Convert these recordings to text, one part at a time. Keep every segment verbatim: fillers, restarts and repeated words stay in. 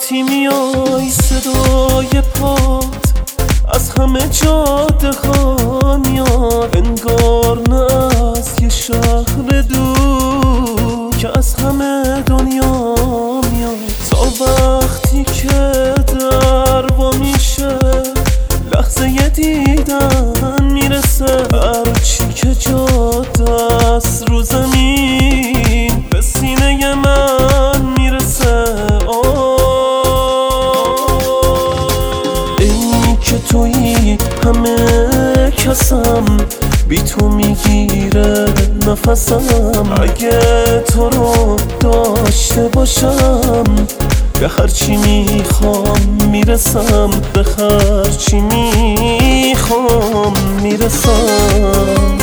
وقتی میای صدای پات از همه جاده ها میاد، انگار نه از یه شهر دور که از همه دنیا میاد. تا وقتی که در وا میشه لحظه یه دیدن میرسه، هرچی که جاده است رو زمین به سینه من میرسه. ای که تویی همه کسم، بی تو میگیره نفسم. اگه تو رو داشته باشم به هرچی میخوام میرسم، به هرچی میخوام میرسم.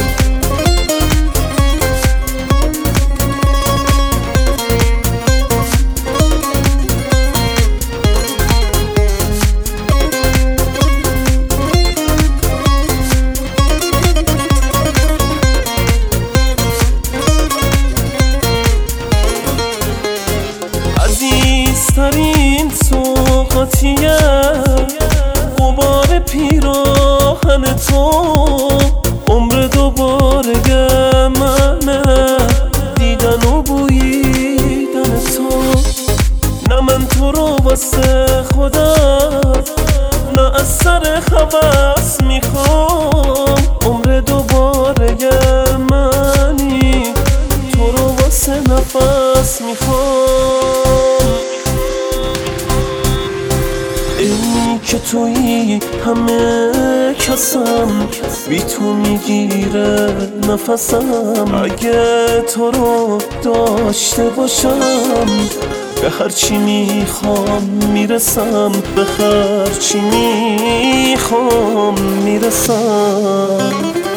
عزیزترین سوغاتیه غبار پیراهن تو، عمر دوباره منه دیدن و بوییدن تو. نه من تو رو واسه خودم، نه از سر هوس میخوام، عمر دوباره منی تو رو واسه نفس میخوام. ای که تویی همه کسم، بی تو میگیره نفسم. اگه تو رو داشته باشم به هرچی میخوام میرسم، به هرچی میخوام میرسم.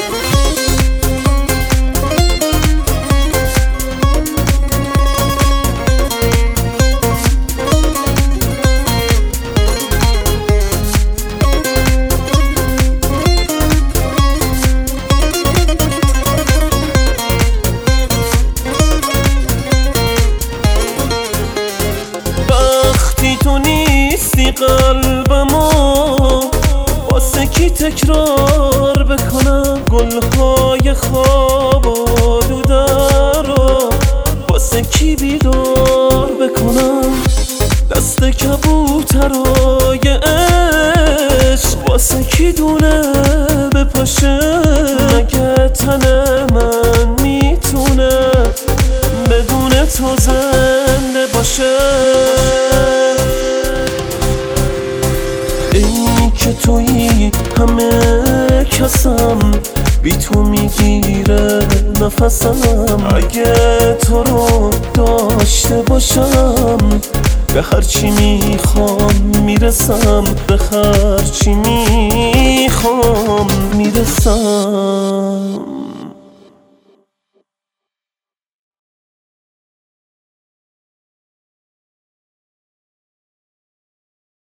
تو نیستی قلبمو واسه کی تکرار بکنم، گلهای خواب آلوده رو واسه کی بیدار بکنم. دست کبوترای عشق واسه کی دونه بپاشه، مگه تن من میتونه بدون تو زنده باشه. ای که تویی همه کسم، بی تو میگیره نفسم. اگه تو رو داشته باشم به هرچی میخوام میرسم، به هرچی میخوام میرسم.